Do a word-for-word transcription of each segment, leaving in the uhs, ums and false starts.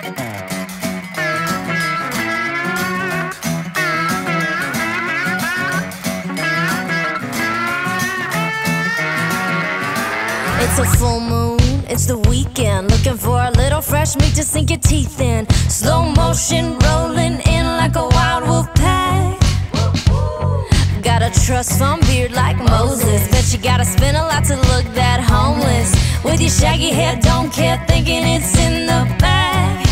It's a full moon, it's the weekend. Looking for a little fresh meat to sink your teeth in. Slow motion rolling in like a wild wolf pack. Got a trust fund beard like Moses. Bet you gotta spend a lot to look that homeless. With your shaggy hair, don't care, thinking it's in the bag.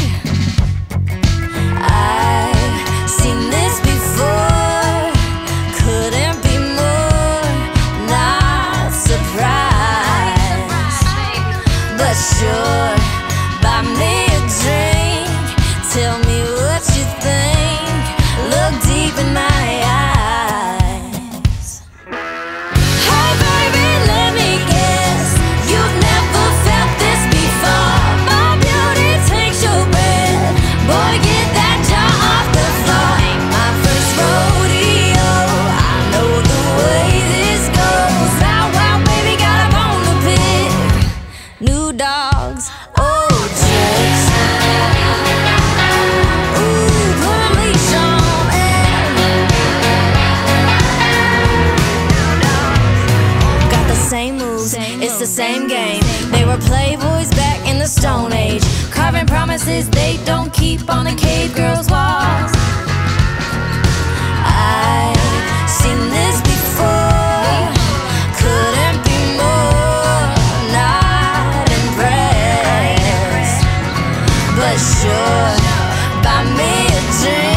I've seen this before, couldn't be more not surprised. But sure, buy me a drink, tell me what you think, look deep in my eyes. Hey baby, let me guess, you've never felt this before. My beauty takes your breath, boy get that jaw off the floor. Ain't my first rodeo, I know the way this goes. Wow, wow, baby, got a bone to pick. New dogs, old tricks. Ooh, put a leash on it. Got the same moves, it's the same game. They were playboys back in the Stone Age, carving promises they don't keep on the cave girls' walls. I've seen this before, couldn't be more not impressed. But sure, buy me a drink,